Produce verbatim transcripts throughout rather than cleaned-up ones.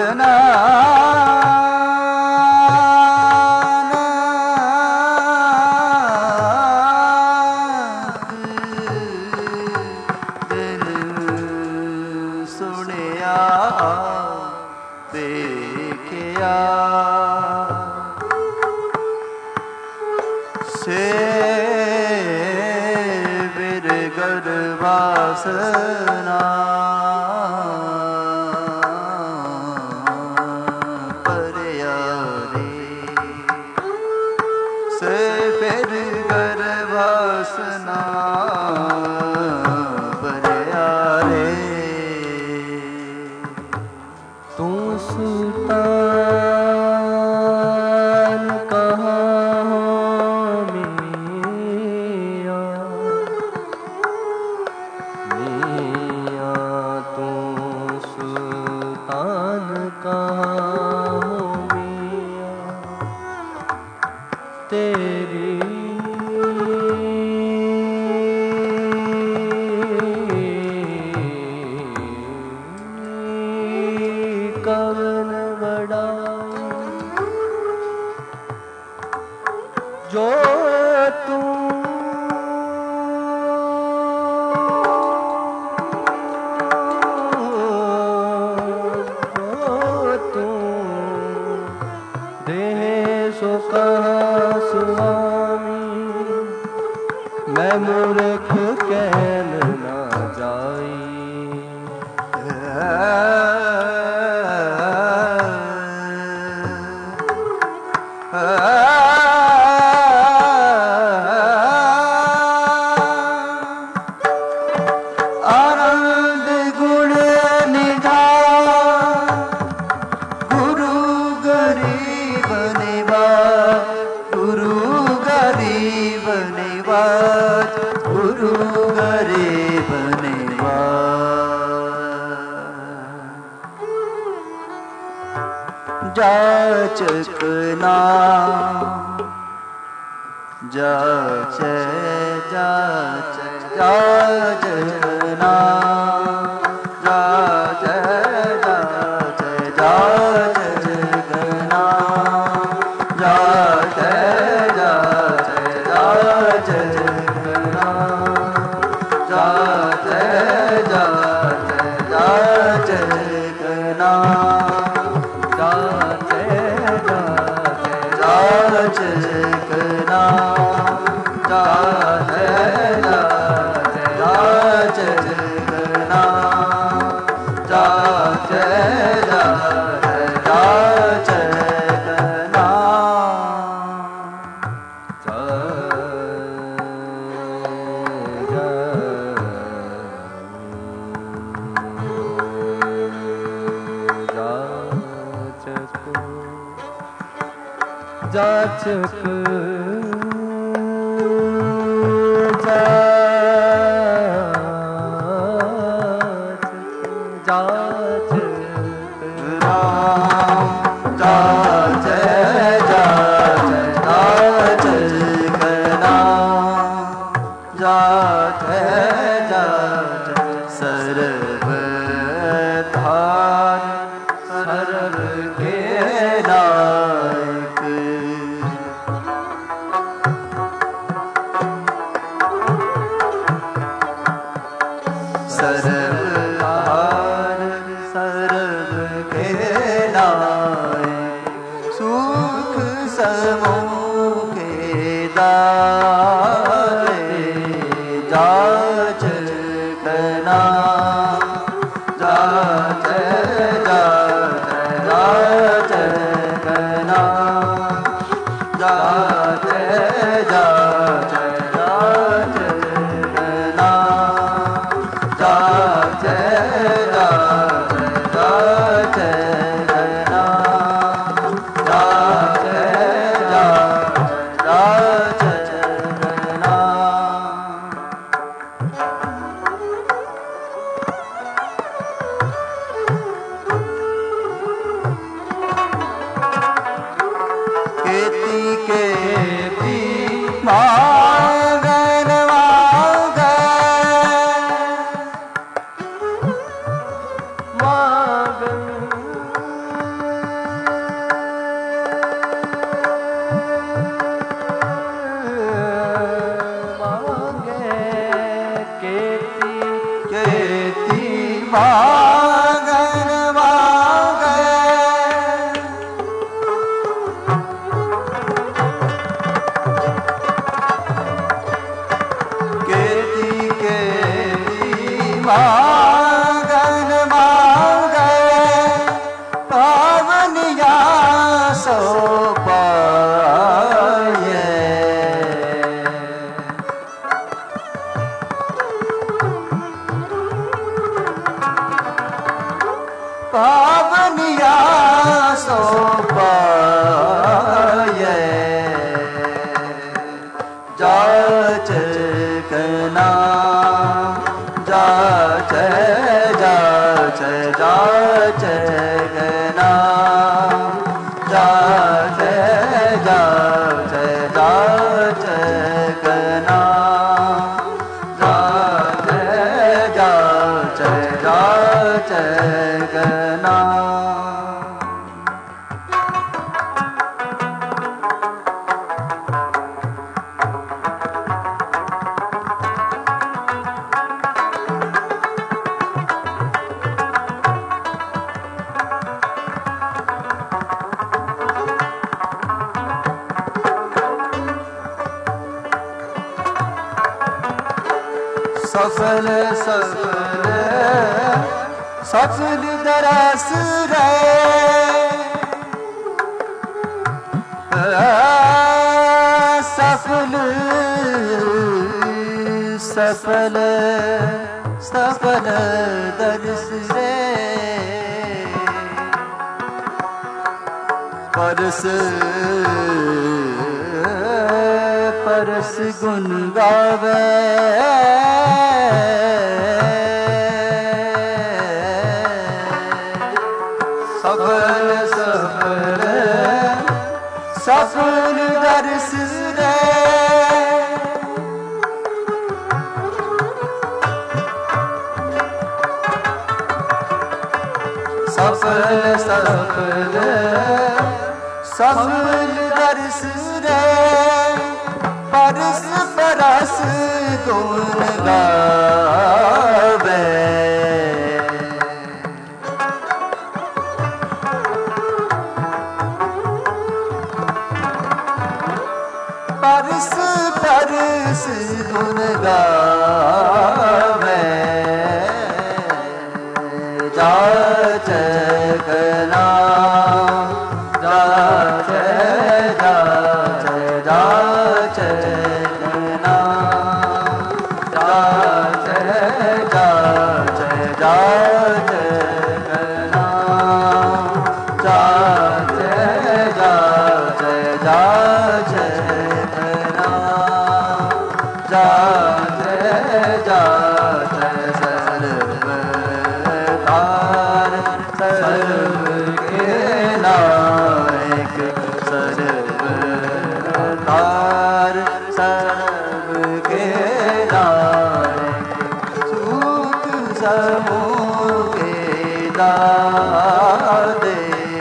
जा सफल सफल सफल दरस रे सफल सफल सफल दरस रे परस परस गुण गावे सफल सफल सफल दरस रे सफल सफल सफल दरस रे परस परस गुण गावे परस परस गुण गावे जाच गना जाच जाच जाच गना जाच जाच जाच गना जाच जाच जाच गना जाच जाच सर्वकार सर्व के नायक सर्वकार सर्व के नायक सूत समूह के दाते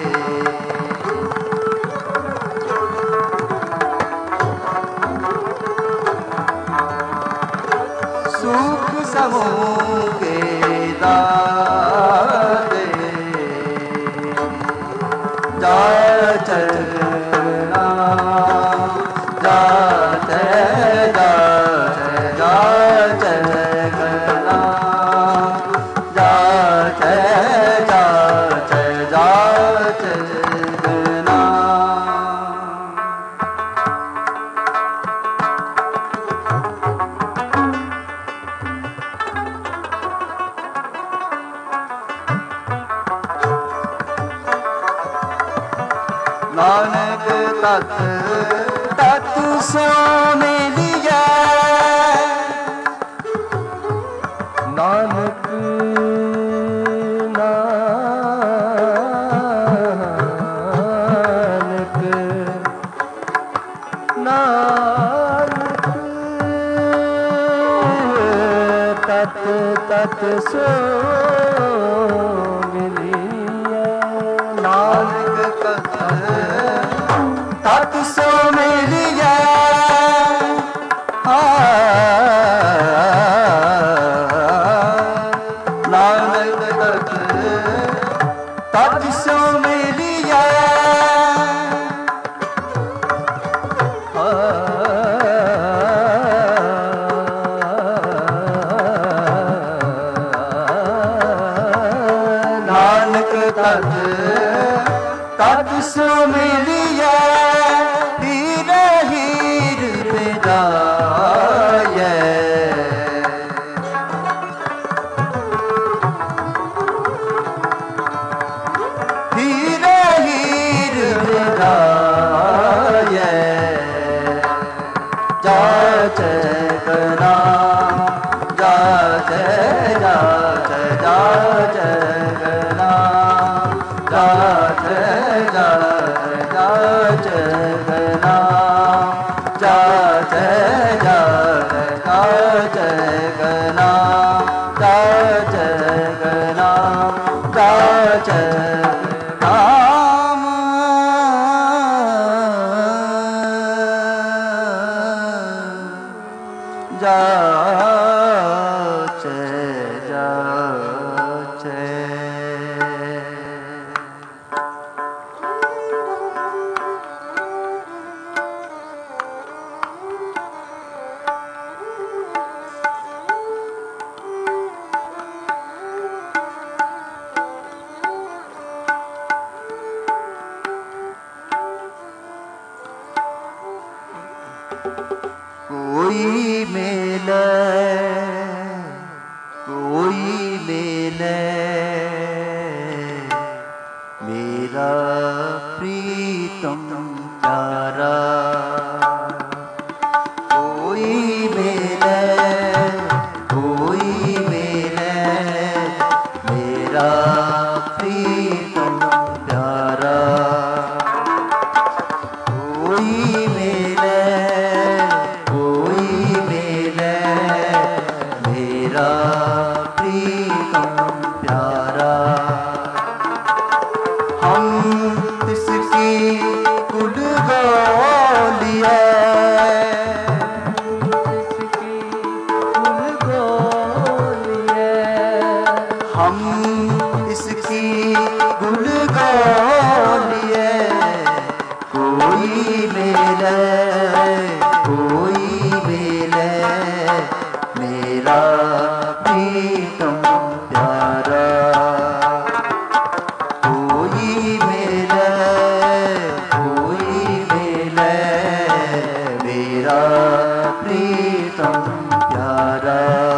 सुख समूह के दाते जाच गना जाच जाच जाच गना जाच जाच जाच गना नानक तत् तत् सो मिलिया नानक नानक नानक तत् तत् सो मिलिया नानक तत् तत् सो मिलिया नानक तत् तत् सो मिलिया नानक तत् तत् सो मिलिया हीर हीर विदाय हीर हीर विदाय जाच गना जाच जाच जाच गना जाच जाच नाम जाच जाच नाम जाच नाम जाच नाम जाच जाच कोई मिले कोई मिले मेरा प्रीतम प्यारा कोई मिले कोई मिले मेरा प्रीतम प्यारा कोई मिले प्रीतम प्यारा हम इसकी कुल गोलियां इसकी कुल गोलियां हम इसकी कुल गोलियां कोई मिले कोई मिले मेरा प्रीतम प्यारा कोई मिले कोई मिले मेरा प्रीतम प्यारा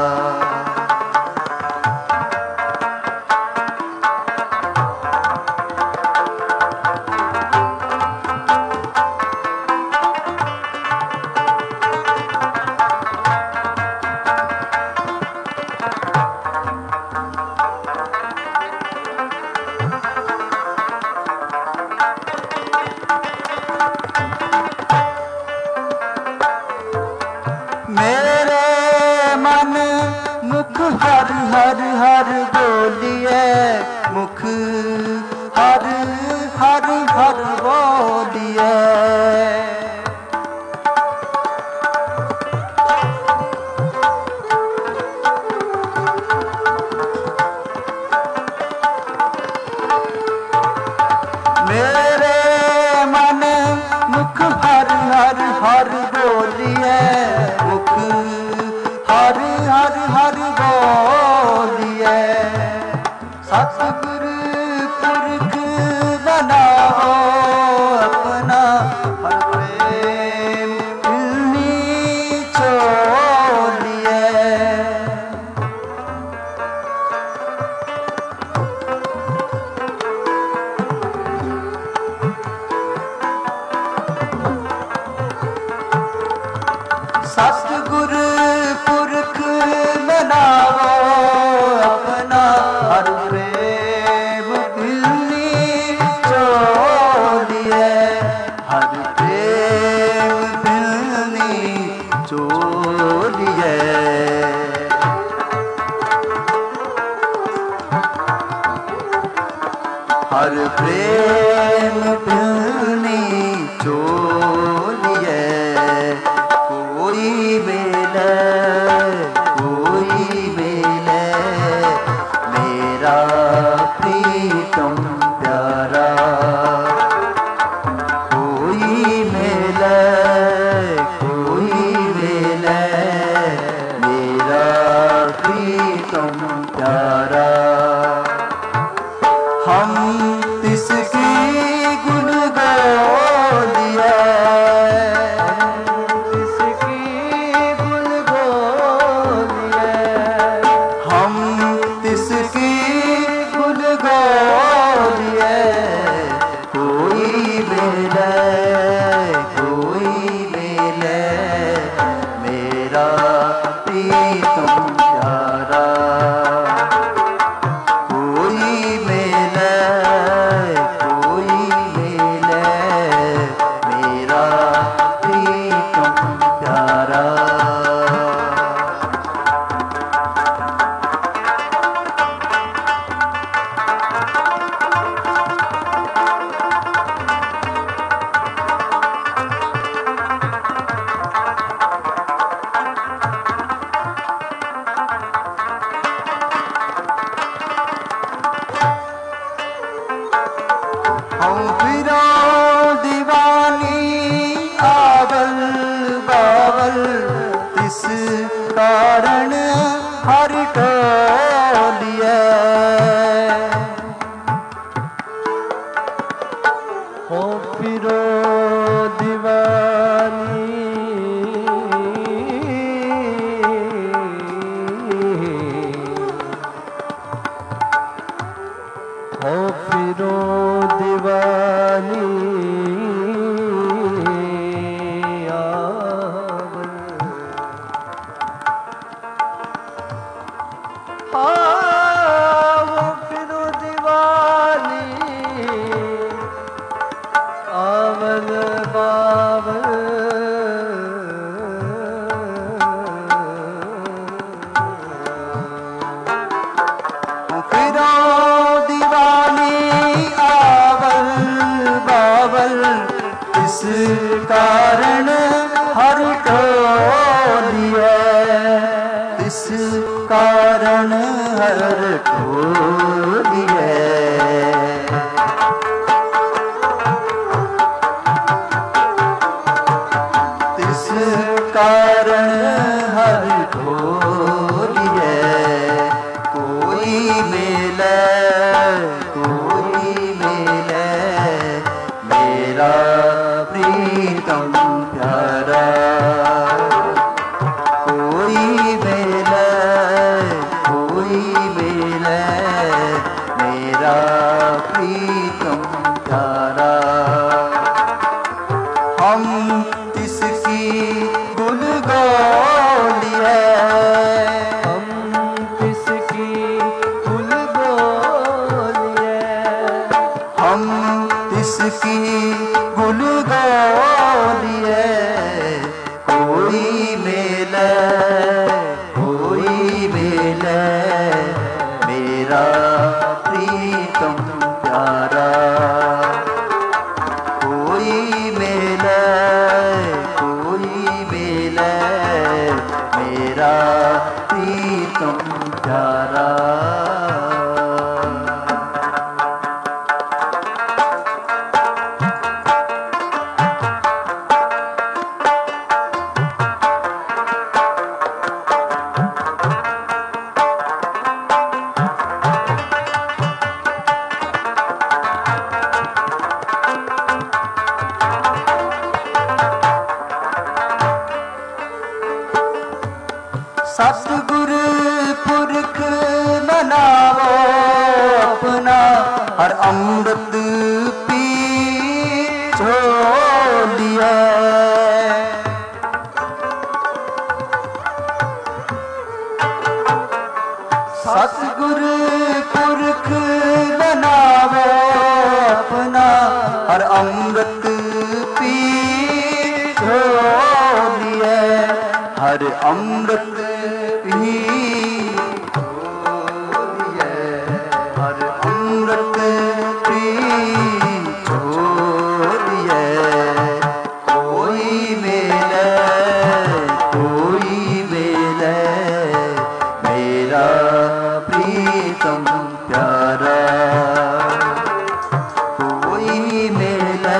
मेरे मन मुख हर हर हर बोलिए मुख हर हर हर बोलिए मेरे मन मुख हर हर हर बोलिए मुख हर हर हर बोलिए सतगुरु पुरख बनाओ अपना हर प्रेम इल्नी छोलिए सतगुरु पुरख बनाओ अपना हर प्रेम इल्नी चोलिए हर प्रेम इल्नी चोलिए हर प्रेम इल्नी चोलिए कोई मिले कोई मिले मेरा प्रीतम प्यारा कोई मिले कोई मिले मेरा प्रीतम प्यारा हम इसकी हम फिरो दीवानी आवल बावल इस कारण हर टोलिए हो फिरो दीवानी हो फिरो दीवानी आवल हो फिरो दीवानी आवल बावल फिरो दीवानी आवल बावल इस कारण हर टोलिए इस कारण हर टोलिए इस कारण हर टोलिए कोई मिले कोई मिले मेरा प्रीतम प्यारा कोई मिले कोई मिले मेरा प्रीतम प्यारा हम किसकी गुल गोलिए हम किसकी फूल बोलिए हम किसकी गुल गोलिए कोई मिले कोई मिले मेरा प्रीतम प्यारा कोई मिले कोई मिले मेरा प्रीतम प्यारा सतगुरु पुरख मनावो अपना हर अमृत पी छोड़िए सतगुरु पुरख मनावो अपना हर अमृत पी छोड़िए हर अमृत पी छोड़िए हर अमृत पी छोड़िए कोई मिले कोई मिले मेरा प्रीतम प्यारा कोई मिले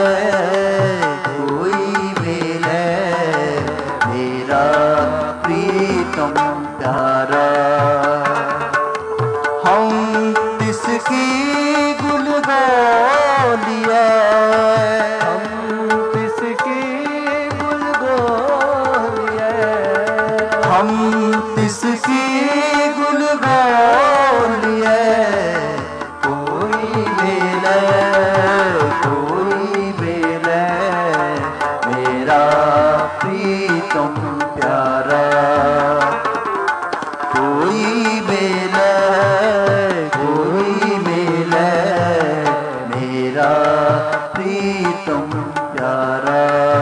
कोई मिले मेरा प्रीतम प्यारा हम किसकी गुल गोलिए हम किसकी गुल गोलिए हम किसकी गुल गोलिए कोई मिले कोई मिले मेरा प्रीतम प्यारा कोई मिले कोई मिले मेरा प्रीतम प्यारा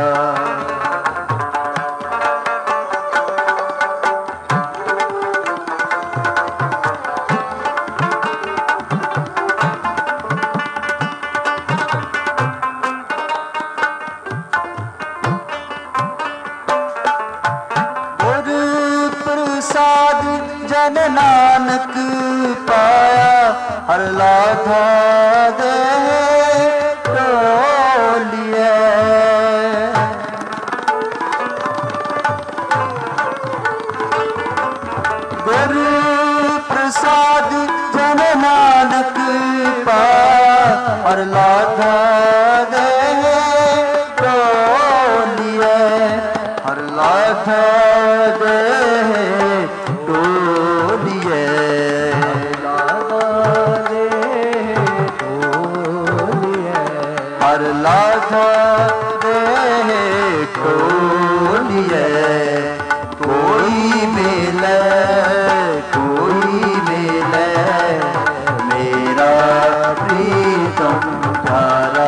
जन नानक पाया हर लाथा दे हर लाथा दे खोलिए कोई मिले कोई मिले मेरा प्रीतम प्यारा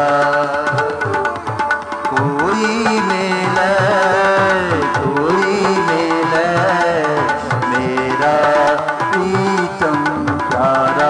कोई मिले कोई मिले मेरा प्रीतम प्यारा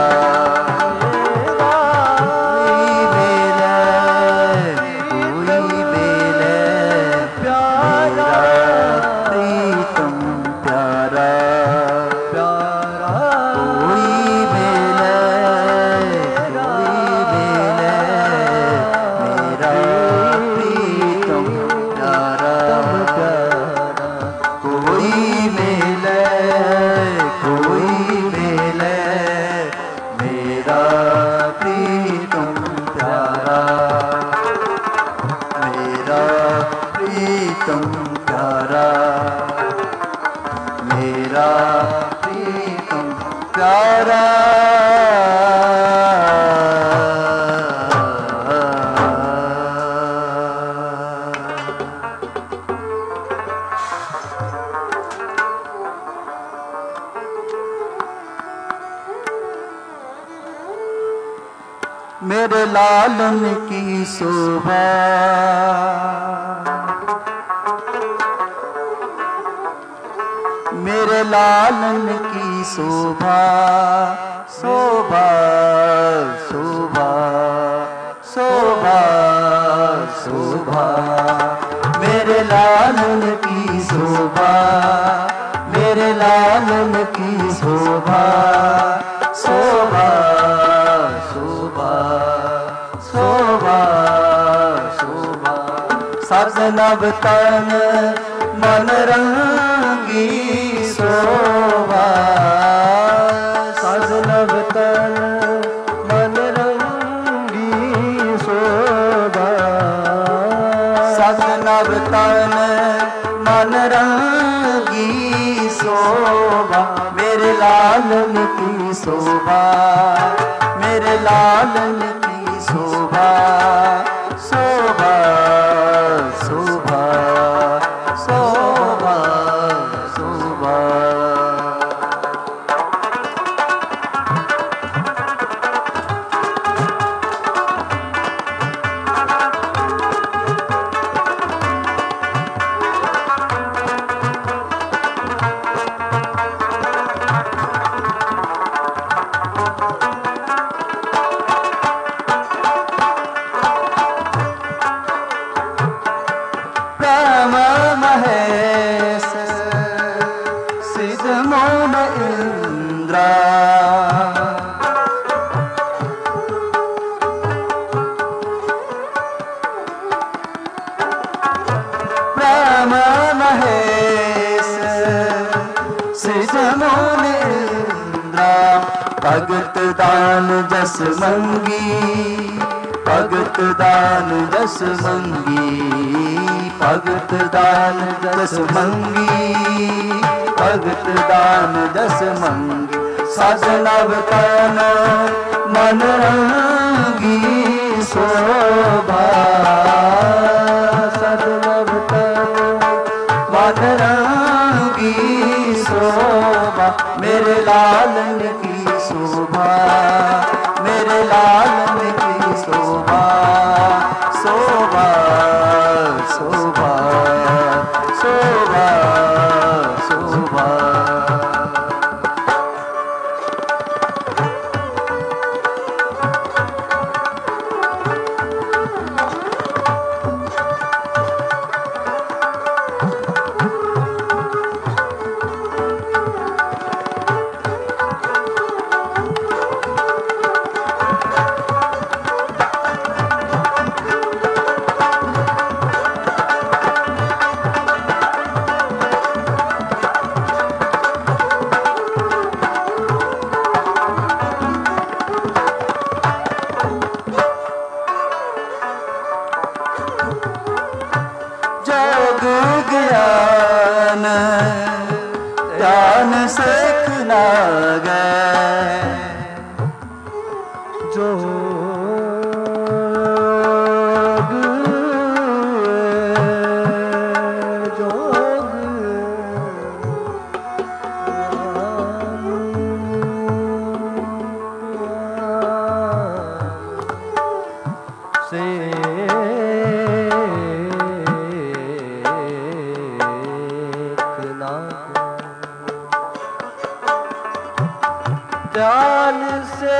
मेरे लालन की शोभा मेरे लालन की शोभा शोभा शोभा शोभा शोभा मेरे लालन की शोभा मेरे लालन की शोभा शोभा शोभा शोभा शोभा सजनब तन मन रंगी शोभा सजनब तन मन रंगी शोभा सजनब तन मन रंगी शोभा मेरे लालन की शोभा मेरे लालन की शोभा शोभा शोभा शोभा शोभा महेश सिद्ध मौन इंद्रा प्रेम महेश सिद्ध मौन इंद्रा भगत दान जस मंगी भगत दान जस मंगी भगत दान जस मंगी भगत दान जस मंगी सजनब तन मन रंगी शोभा सजनब तन मन रंगी शोभा मेरे लालन की शोभा मेरे लालन की शोभा शोभा शोभा शोभा शोभा ज्ञान ध्यान सीखना गए जो ना ध्यान से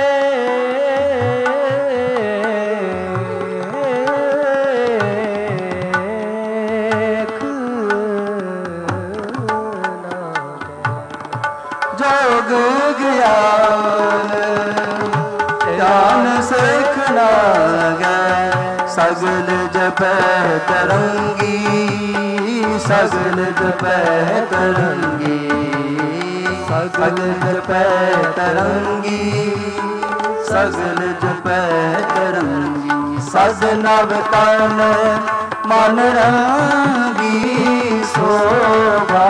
जोग ज्ञान ध्यान सीखना गए सगल जप तरंगी सगल जप तरंगी सगल जप तरंगी सगल जप तरंगी सद नव तन मन रंगी शोभा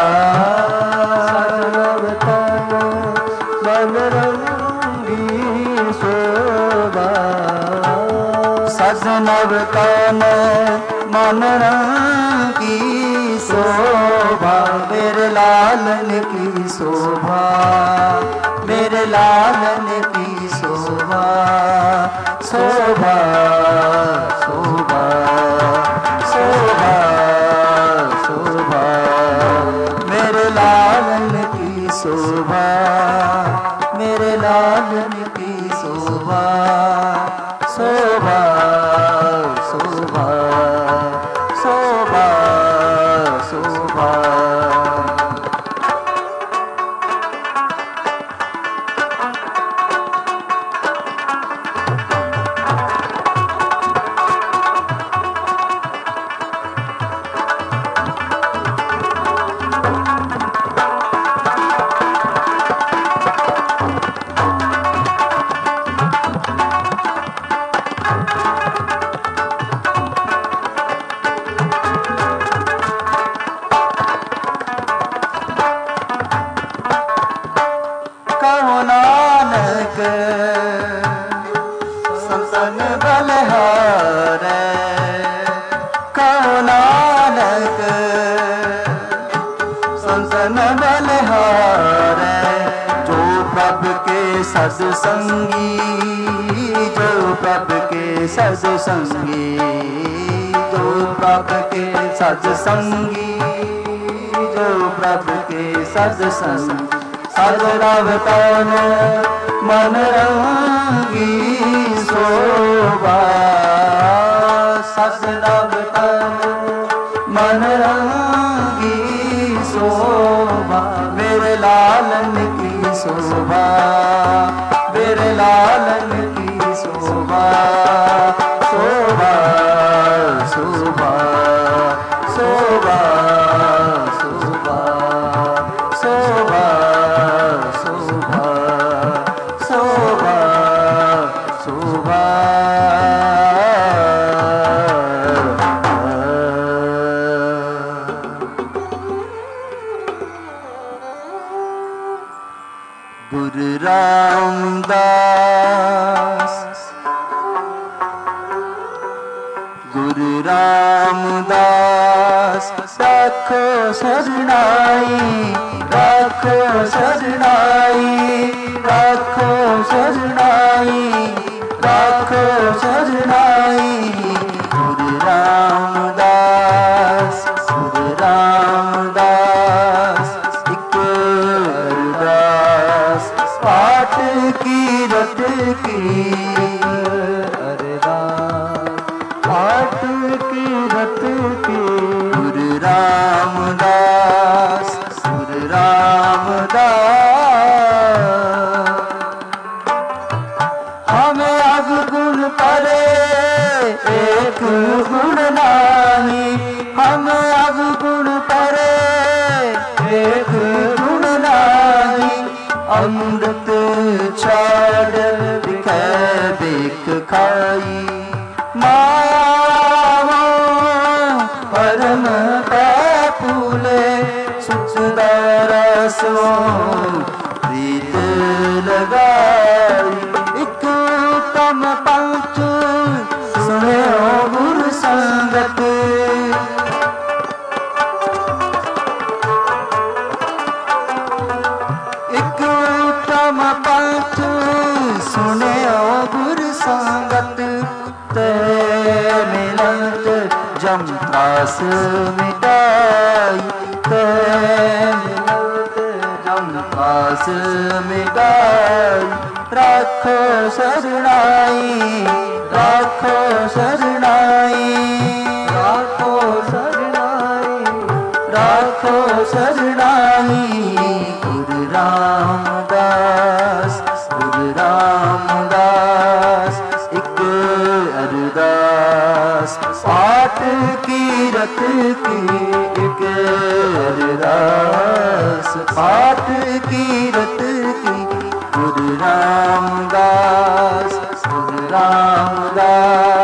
नव तन मन की शोभा मेरे लालन की शोभा मेरे लालन की शोभा शोभा शोभा शोभा शोभा मेरे लालन की शोभा मेरे लालन की शोभा शोभा शोभा शोभा शोभा संतन बलहारे कहो नानक संतन बलहारे जो प्रभु के सत्संगी जो प्रभु के सत्संगी जो प्रभु के सत्संगी जो प्रभु के सत्संगी सदरवतन मन रंगी शोभा सदरवतन मन रंगी शोभा मेरे लालन की शोभा मेरे लालन की शोभा शोभा शोभा शोभा शोभा शोभा शोभा शोभा शोभा गुरु रामदास गुरु रामदास राखो शरणाई राखो शरणाई राखो शरणाई राखो शरणाई गुरु रामदास गुरु रामदास एक अरदास पाठ की रट की अरदास पाठ की रट की गुरु रामदास गुरु रामदास हमें अवगुण परे एक गुण नाही हमें अवगुण परे एक गुण नाही अमृत छाड़ बिखै बिक खाई माया परम फूले सुचदारसो प्रीत लगाई एक उत्तम पंच सुने गुरु संगत एक उत्तम पंच सुने गुरु संगत ते मिलत जम त्रास मिटाई, ते मिलत जम त्रास मिटाई। राखो शरणाई, राखो शरणाई, राखो शरणाई, राखो शरणाई। गुरु रामदास, गुरु रामदास, एक अरदास पाठ कीरत की, एक अरदास पाठ कीरत की। गुरु रामदास, गुरु रामदास।